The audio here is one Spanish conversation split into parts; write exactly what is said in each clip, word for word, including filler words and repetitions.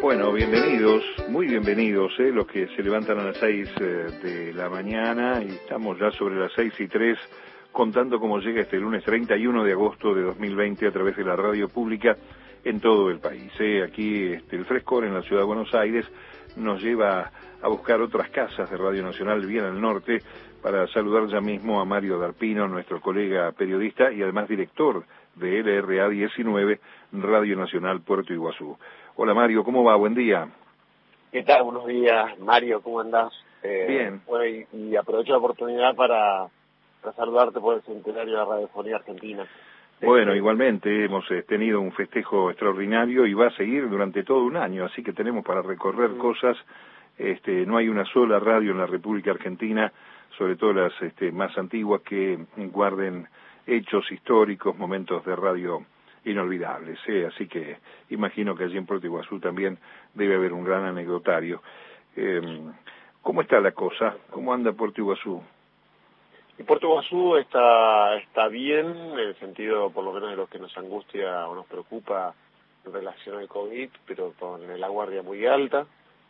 Bueno, bienvenidos, muy bienvenidos, eh, los que se levantan a las seis eh, de la mañana, y estamos ya sobre las seis y tres contando cómo llega este lunes treinta y uno de agosto de dos mil veinte a través de la radio pública en todo el país. Eh. Aquí este, el frescor en la ciudad de Buenos Aires nos lleva a buscar otras casas de Radio Nacional bien al norte para saludar ya mismo a Mario Darpino, nuestro colega periodista y además director de L R A diecinueve, Radio Nacional Puerto Iguazú. Hola Mario, ¿cómo va? Buen día. ¿Qué tal? Buenos días, Mario, ¿cómo andás? Eh, Bien. Bueno, y, y aprovecho la oportunidad para, para saludarte por el centenario de la Radiofonía Argentina. Bueno, Este, igualmente hemos eh, tenido un festejo extraordinario y va a seguir durante todo un año, así que tenemos para recorrer mm. cosas. Este, no hay una sola radio en la República Argentina, sobre todo las este, más antiguas, que guarden hechos históricos, momentos de radio inolvidables, ¿eh? Así que imagino que allí en Puerto Iguazú también debe haber un gran anecdotario. Eh, ¿Cómo está la cosa? ¿Cómo anda Puerto Iguazú? Y Puerto Iguazú está, está bien, en el sentido por lo menos de lo que nos angustia o nos preocupa en relación al COVID, pero con la guardia muy alta.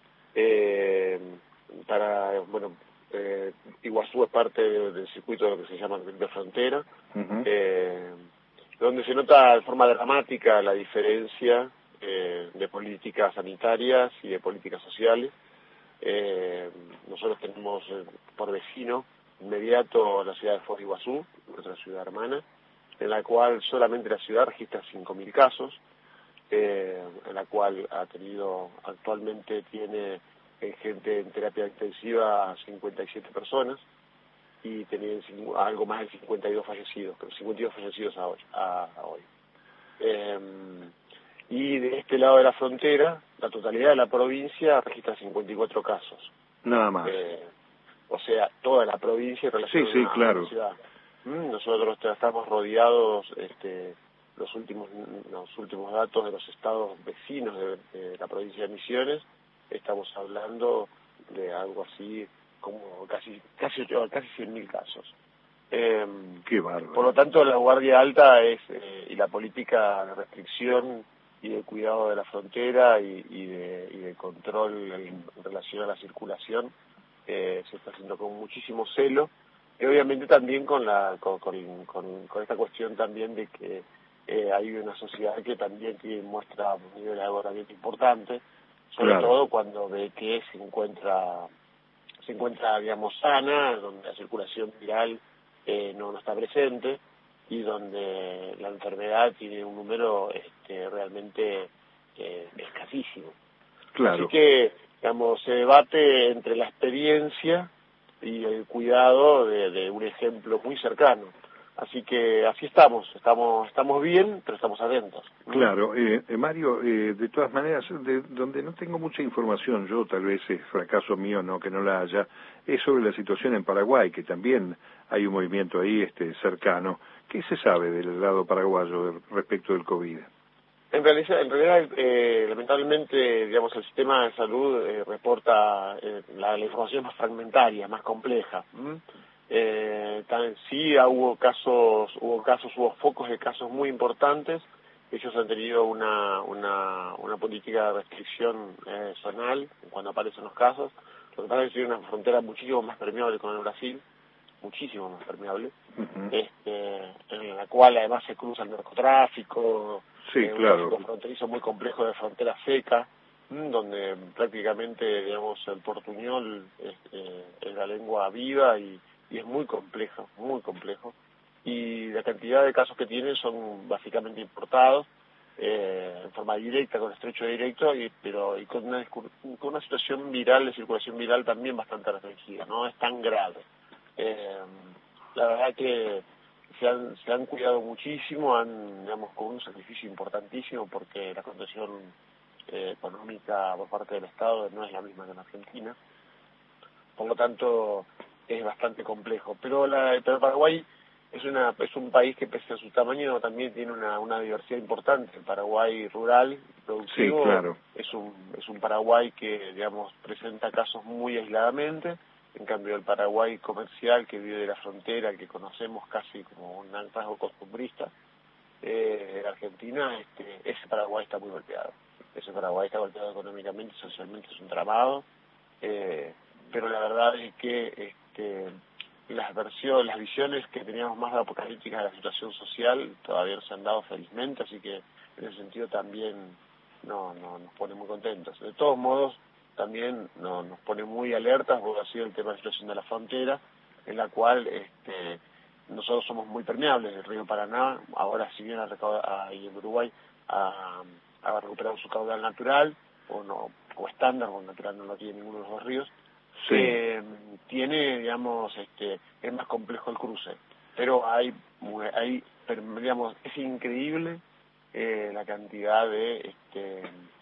Eh, para, bueno, eh, Iguazú es parte de, del circuito de lo que se llama de frontera, uh-huh. eh, donde se nota de forma dramática la diferencia eh, de políticas sanitarias y de políticas sociales. Eh, nosotros tenemos eh, por vecino inmediato la ciudad de Foz de Iguazú, nuestra ciudad hermana, en la cual solamente la ciudad registra cinco mil casos, eh, en la cual ha tenido, actualmente tiene eh, gente en terapia intensiva a cincuenta y siete personas, y tenían algo más de cincuenta y dos fallecidos, pero cincuenta y dos fallecidos a hoy. A, a hoy. Eh, y de este lado de la frontera, la totalidad de la provincia registra cincuenta y cuatro casos. Nada más. Eh, o sea, toda la provincia en relación sí, sí, a, claro. a la ciudad. Mm, nosotros estamos rodeados, este, los últimos los últimos datos de los estados vecinos de, de la provincia de Misiones, estamos hablando de algo así como casi casi casi cien mil casos. Eh, Qué bárbaro. Por lo tanto, la guardia alta es eh, y la política de restricción y de cuidado de la frontera y, y, de, y de control en, en relación a la circulación eh, se está haciendo con muchísimo celo, y obviamente también con la con, con, con, con esta cuestión también de que eh, hay una sociedad que también tiene, muestra un nivel de agotamiento importante, sobre claro. todo cuando ve que se encuentra se encuentra, digamos, sana, donde la circulación viral eh, no, no está presente y donde la enfermedad tiene un número este, realmente eh, escasísimo. Claro. Así que, digamos, se debate entre la experiencia y el cuidado de, de un ejemplo muy cercano. Así que así estamos, estamos estamos bien, pero estamos atentos. Claro, eh, eh, Mario, eh, de todas maneras, de donde no tengo mucha información, yo tal vez es fracaso mío, no que no la haya, es sobre la situación en Paraguay, que también hay un movimiento ahí este cercano. ¿Qué se sabe del lado paraguayo respecto del COVID? En realidad, en realidad eh, lamentablemente, digamos, el sistema de salud eh, reporta eh, la, la información más fragmentaria, más compleja. ¿Mm? Eh, tan, sí hubo casos, hubo casos, hubo focos de casos muy importantes. Ellos han tenido una una, una política de restricción eh, zonal cuando aparecen los casos. Lo que pasa es que tiene una frontera muchísimo más permeable con el Brasil, muchísimo más permeable, uh-huh. este, en la cual además se cruza el narcotráfico, sí, eh, claro. un tráfico fronterizo muy complejo de frontera seca, mmm, donde prácticamente, digamos, el portuñol este, es la lengua viva y, y es muy complejo, muy complejo. Y la cantidad de casos que tienen son básicamente importados, eh, en forma directa, con estrecho directo, y, pero y con una, con una situación viral, de circulación viral también bastante restringida, no es tan grave. Eh, la verdad que se han, se han cuidado muchísimo, han, digamos, con un sacrificio importantísimo, porque la condición eh, económica por parte del Estado no es la misma que en Argentina, por lo tanto es bastante complejo. Pero, la, pero Paraguay es una es un país que, pese a su tamaño, también tiene una, una diversidad importante. El Paraguay rural, productivo, sí, claro. es un es un Paraguay que, digamos, presenta casos muy aisladamente. En cambio, el Paraguay comercial, que vive de la frontera, que conocemos casi como un rasgo costumbrista, eh, en Argentina, este, ese Paraguay está muy golpeado. ese Paraguay está golpeado económicamente, socialmente es un tramado, eh, pero la verdad es que este, las versiones, las visiones que teníamos más apocalípticas de la situación social todavía no se han dado felizmente, así que en ese sentido también no, no nos pone muy contentos. De todos modos, también no, nos pone muy alertas, porque ha sido el tema de la situación de la frontera, en la cual este, nosotros somos muy permeables. El río Paraná, ahora si bien ahí en Uruguay ha, ha recuperado su caudal natural, o no o estándar, o natural no lo tiene ninguno de los dos ríos, sí. eh, tiene, digamos, este, es más complejo el cruce, pero hay, hay digamos, es increíble eh, la cantidad de este,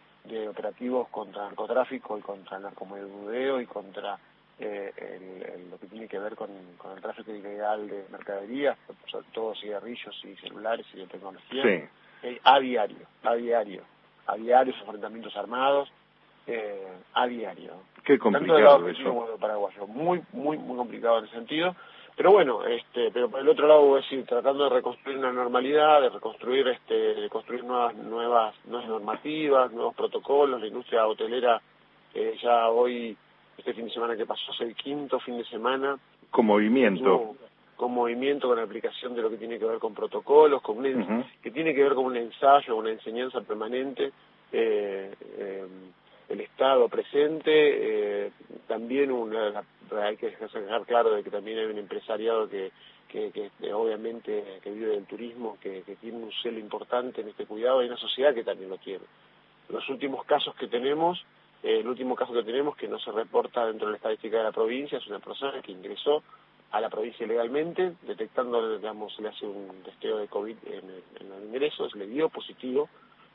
de operativos contra narcotráfico y contra el narcomenudeo y contra eh, el, el, lo que tiene que ver con, con el tráfico ilegal de mercaderías, sobre todo cigarrillos y celulares y de tecnología, sí. eh, a diario, a diario, a diario, enfrentamientos armados, eh, a diario. Qué Tanto del lado complicado argentino como eso. del paraguayo, muy, muy, muy complicado en ese sentido. Pero bueno, este, pero por el otro lado, voy a decir, tratando de reconstruir una normalidad, de reconstruir, este, de construir nuevas, nuevas, nuevas normativas, nuevos protocolos. La industria hotelera eh, ya hoy, este fin de semana que pasó, es el quinto fin de semana. Con movimiento. Tuvo, con movimiento, con la aplicación de lo que tiene que ver con protocolos, con un, uh-huh. que tiene que ver con un ensayo, una enseñanza permanente, eh, eh, el Estado presente, eh, también una, hay que dejar claro de que también hay un empresariado que, que, que, que obviamente que vive del turismo, que, que tiene un celo importante en este cuidado, y una sociedad que también lo tiene. Los últimos casos que tenemos, eh, el último caso que tenemos que no se reporta dentro de la estadística de la provincia, es una persona que ingresó a la provincia ilegalmente, detectando, digamos, se le hace un testeo de COVID en, el, en los ingresos, le dio positivo,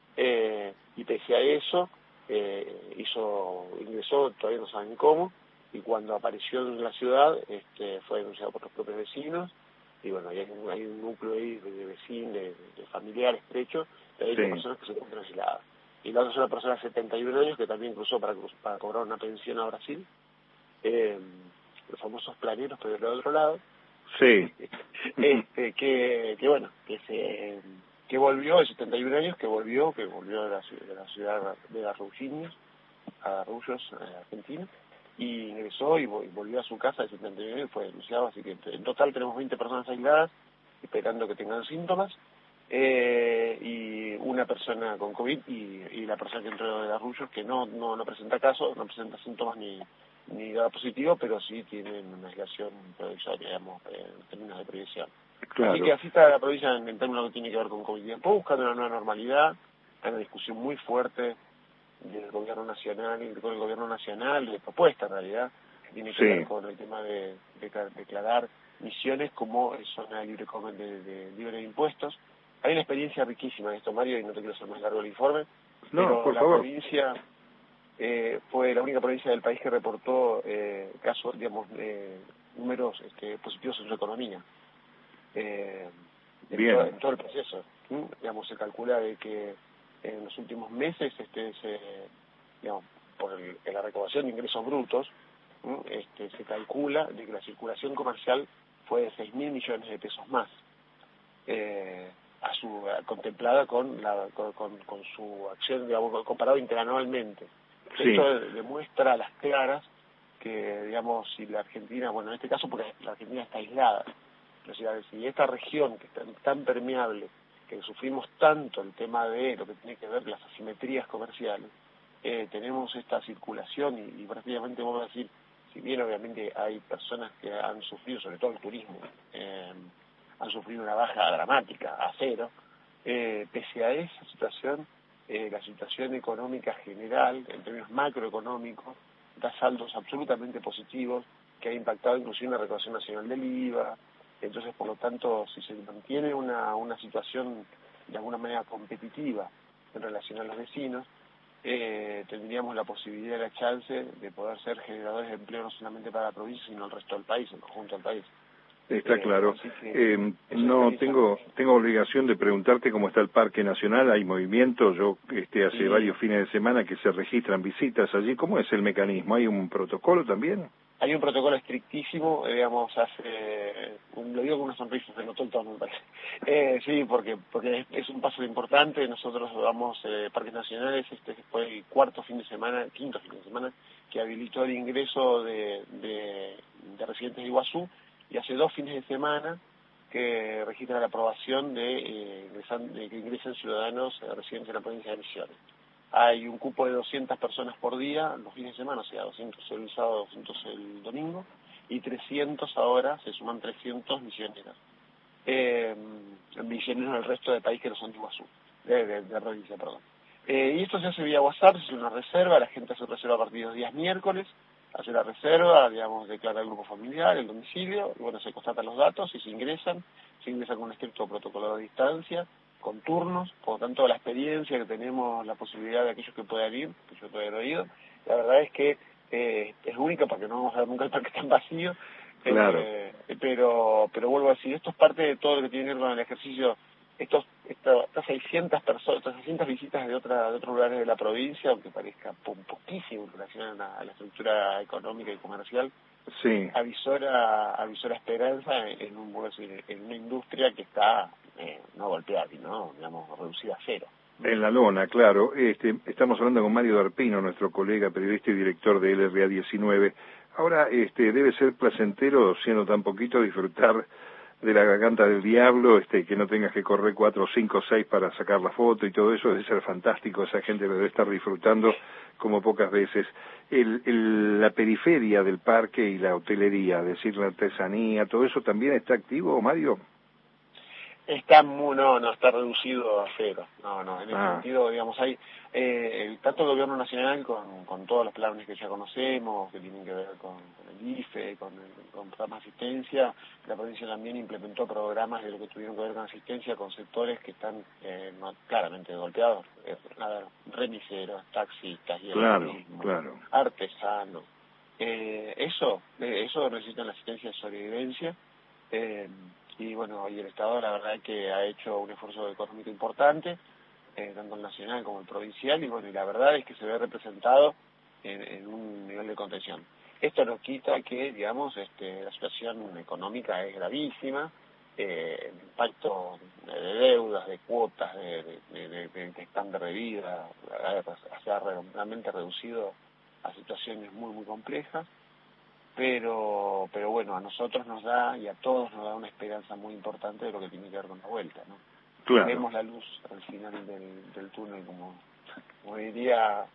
eh, y pese a eso, eh, hizo, ingresó, todavía no saben cómo, y cuando apareció en la ciudad, este, fue denunciado por los propios vecinos, y bueno, hay un, hay un núcleo ahí de vecinos, de, de familiares estrechos, de veinte sí. personas que se encuentran aisladas. Y la otra es una persona de setenta y un años que también cruzó para, para cobrar una pensión a Brasil, eh, los famosos planeros, pero del otro lado, sí. este, que, que bueno, que se que volvió de setenta y un años, que volvió, que volvió de la, de la ciudad de Garruchiños, a Garrullos, eh, Argentina, y ingresó y, y volvió a su casa de setenta y un años y fue denunciado, así que en total tenemos veinte personas aisladas, esperando que tengan síntomas, eh, y una persona con COVID, y, y la persona que entró de Garrullos, que no, no, no presenta casos, no presenta síntomas ni ni nada positivo, pero sí tienen una aislación provisoria, digamos, en términos de previsión. Claro. Así que así está la provincia en, en términos que tiene que ver con COVID. Después buscando una nueva normalidad, hay una discusión muy fuerte del gobierno nacional, con el gobierno nacional, de propuesta en realidad, que tiene que sí. ver con el tema de, de, de declarar misiones como zona de libre, de, de libre de impuestos. Hay una experiencia riquísima en esto, Mario, y no te quiero hacer más largo el informe, no, pero por la favor. provincia... Eh, fue la única provincia del país que reportó eh, casos, digamos, eh, números este, positivos en su economía. Eh, en, to, en todo el proceso. ¿sí? Digamos, se calcula de que en los últimos meses, este, se, digamos, por el, en la recaudación de ingresos brutos, ¿sí? este, se calcula de que la circulación comercial fue de seis mil millones de pesos más. Eh, a su a, contemplada con la con, con, con su acción, digamos, comparado interanualmente. Sí. Esto demuestra a las claras que, digamos, si la Argentina, bueno, en este caso porque la Argentina está aislada, o sea, si esta región que está tan permeable, que sufrimos tanto el tema de lo que tiene que ver las asimetrías comerciales, eh, tenemos esta circulación y, y prácticamente vamos a decir, si bien obviamente hay personas que han sufrido, sobre todo el turismo, eh, han sufrido una baja dramática, a cero, eh, pese a esa situación, Eh, la situación económica general, en términos macroeconómicos, da saldos absolutamente positivos, que ha impactado inclusive en la recaudación nacional del I V A. Entonces, por lo tanto, si se mantiene una, una situación de alguna manera competitiva en relación a los vecinos, eh, tendríamos la posibilidad y la chance de poder ser generadores de empleo no solamente para la provincia, sino el resto del país, el conjunto del país. Está eh, claro. Eh, no tengo tengo obligación de preguntarte cómo está el Parque Nacional. Hay movimiento. Yo este, hace sí. varios fines de semana que se registran visitas allí. ¿Cómo es el mecanismo? ¿Hay un protocolo también? hay un protocolo estrictísimo, eh, digamos, hace, un, lo digo con una sonrisa, se notó el tono, me parece. Eh, sí, porque porque es, es un paso importante. Nosotros vamos, eh, Parques Nacionales, este fue el cuarto fin de semana, quinto fin de semana, que habilitó el ingreso de, de, de residentes de Iguazú, y hace dos fines de semana que registra la aprobación de, eh, ingresan, de que ingresen ciudadanos eh, residentes de la provincia de Misiones. Hay un cupo de doscientas personas por día los fines de semana, o sea, doscientos el sábado, doscientos el domingo, y trescientos ahora, se suman trescientos misioneros. Eh, misioneros del resto del país que no son de Iguazú, de, de, de provincia, perdón. Eh, y esto se hace vía WhatsApp, se hace una reserva, la gente hace reserva a partir de los días miércoles, hace la reserva, digamos, declara el grupo familiar, el domicilio, y bueno, se constatan los datos y se ingresan, se ingresan con un estricto protocolo de distancia, con turnos, por lo tanto la experiencia que tenemos, la posibilidad de aquellos que puedan ir, que yo pueda haber oído, la verdad es que eh, es única porque no vamos a ver nunca el parque tan vacío, claro. eh, pero pero vuelvo a decir, esto es parte de todo lo que tiene que ver con el ejercicio. Estos, estas, estas seiscientas personas, estas seiscientas visitas de, otra, de otros lugares de la provincia, aunque parezca po poquísimo en relación a, a la estructura económica y comercial, sí. avisora, avisora esperanza en, en, un, en una industria que está eh, no golpeada, sino, digamos, reducida a cero. En la lona, claro. Este, estamos hablando con Mario Darpino, nuestro colega periodista y director de L R A diecinueve. Ahora, este, debe ser placentero, siendo tan poquito, disfrutar de la garganta del diablo, este, que no tengas que correr cuatro, cinco, seis para sacar la foto y todo eso. Debe ser fantástico, esa gente lo debe estar disfrutando como pocas veces. El, el, la periferia del parque y la hotelería, es decir, la artesanía, ¿todo eso también está activo, Mario? Está muy, no, no, está reducido a cero. No, no, en ese Ah. sentido, digamos, hay eh, tanto el gobierno nacional con, con todos los planes que ya conocemos, que tienen que ver con, con el I F E, con, el, con programas de asistencia. La provincia también implementó programas de lo que tuvieron que ver con asistencia con sectores que están eh, no, claramente golpeados, eh, nada, remiseros, taxistas, y el Claro, turismo, claro. artesanos. Eh, eso, eh, eso necesitan la asistencia de sobrevivencia. Eh, y bueno, y el Estado la verdad es que ha hecho un esfuerzo económico importante, eh, tanto el nacional como el provincial, y bueno, y la verdad es que se ve representado en, en un nivel de contención. Esto no quita que, digamos, este, la situación económica es gravísima, eh, el impacto de deudas, de cuotas, de, de, de, de, de estándar de vida, se ha realmente reducido a situaciones muy, muy complejas. Pero pero bueno, a nosotros nos da, y a todos nos da una esperanza muy importante de lo que tiene que ver con la vuelta, ¿no? Claro. Vemos la luz al final del, del túnel, como, como diría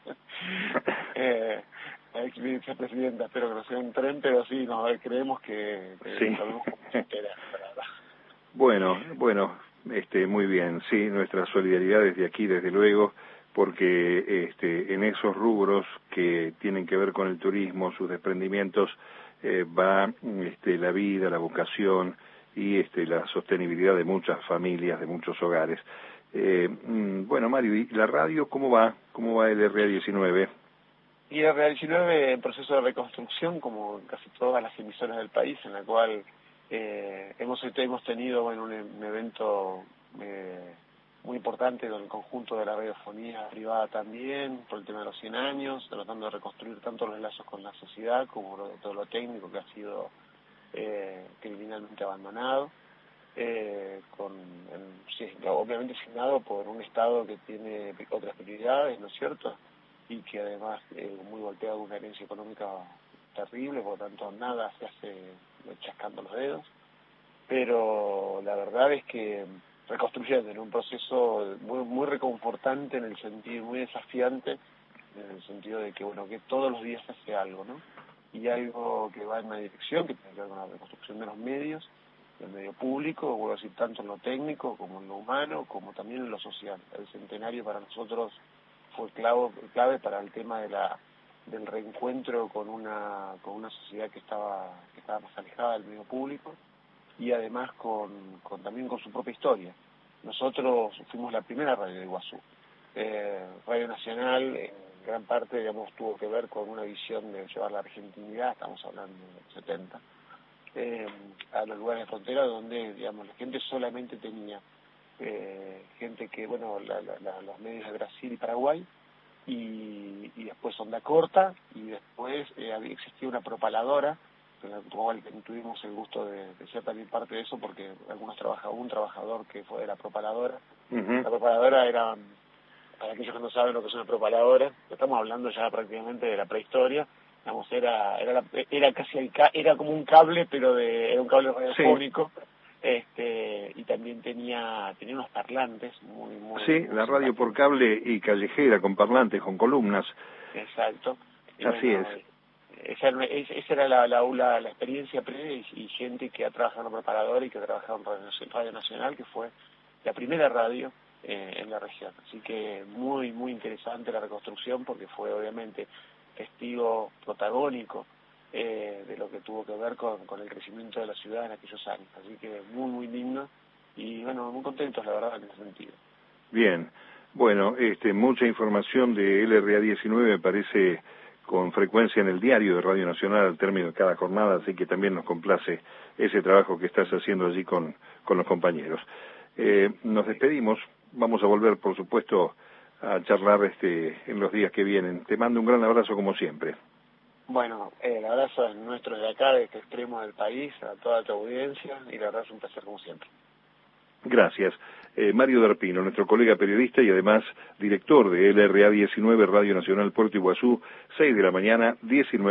eh, la ex vicepresidenta, espero que no sea un tren, pero sí, no, creemos que, que sí. sabemos cómo se espera, la verdad. Bueno, bueno, este, muy bien, sí, nuestra solidaridad desde aquí, desde luego, porque este, en esos rubros que tienen que ver con el turismo, sus desprendimientos, eh, va este, la vida, la vocación y este, la sostenibilidad de muchas familias, de muchos hogares. Eh, bueno, Mario, ¿y la radio cómo va? ¿Cómo va el R A diecinueve? Y el R A diecinueve en proceso de reconstrucción, como casi todas las emisoras del país, en la cual eh, hemos, hemos tenido bueno, un, un evento eh, muy importante con el conjunto de la radiofonía privada también, por el tema de los cien años, tratando de reconstruir tanto los lazos con la sociedad como lo, todo lo técnico que ha sido eh, criminalmente abandonado. Eh, con, en, sí, obviamente signado por un Estado que tiene otras prioridades, ¿no es cierto?, y que además eh, muy golpeado con una herencia económica terrible, por lo tanto nada se hace chascando los dedos, pero la verdad es que reconstruyendo en un proceso muy muy reconfortante en el sentido, muy desafiante en el sentido de que bueno, que todos los días se hace algo, ¿no? Y algo que va en una dirección que tiene que ver con la reconstrucción de los medios, del medio público, vuelvo a decir, tanto en lo técnico como en lo humano, como también en lo social. El centenario para nosotros fue clave, clave para el tema de la del reencuentro con una con una sociedad que estaba que estaba más alejada del medio público y además con, con también con su propia historia. Nosotros fuimos la primera radio de Iguazú. Eh, Radio Nacional en gran parte, digamos, tuvo que ver con una visión de llevar la argentinidad, estamos hablando de los setenta, eh, a los lugares de frontera donde, digamos, la gente solamente tenía eh, gente que, bueno, la, la, la, los medios de Brasil y Paraguay, y, y después onda corta, y después eh, había existía una propaladora, con la cual tuvimos el gusto de, de ser también parte de eso, porque algunos trabaja, un trabajador que fue de la propaladora. Uh-huh. La propaladora era, para aquellos que no saben lo que es una propaladora, estamos hablando ya prácticamente de la prehistoria, digamos, era era, la, era casi el ca, era como un cable, pero de era un cable radiofónico. Sí. Este, y también tenía tenía unos parlantes muy muy sí, muy la radio por cable y callejera con parlantes, con columnas. Exacto. Y así bueno, es. Esa, esa era la, la, la, la experiencia previa y, y gente que ha trabajado en preparador y que ha trabajado en Radio, radio Nacional, que fue la primera radio eh, en la región. Así que muy, muy interesante la reconstrucción, porque fue obviamente testigo protagónico eh, de lo que tuvo que ver con, con el crecimiento de la ciudad en aquellos años. Así que muy, muy digno y bueno, muy contentos la verdad en ese sentido. Bien, bueno, este, mucha información de L R A diecinueve me parece con frecuencia en el diario de Radio Nacional al término de cada jornada, así que también nos complace ese trabajo que estás haciendo allí con, con los compañeros. Eh, nos despedimos, vamos a volver por supuesto a charlar este, en los días que vienen. Te mando un gran abrazo como siempre. Bueno, eh, el abrazo es nuestro de acá, de este extremo del país, a toda tu audiencia, y la verdad es un placer como siempre. Gracias. Eh, Mario Darpino, nuestro colega periodista y además director de L R A diecinueve, Radio Nacional Puerto Iguazú, seis de la mañana, diecinueve.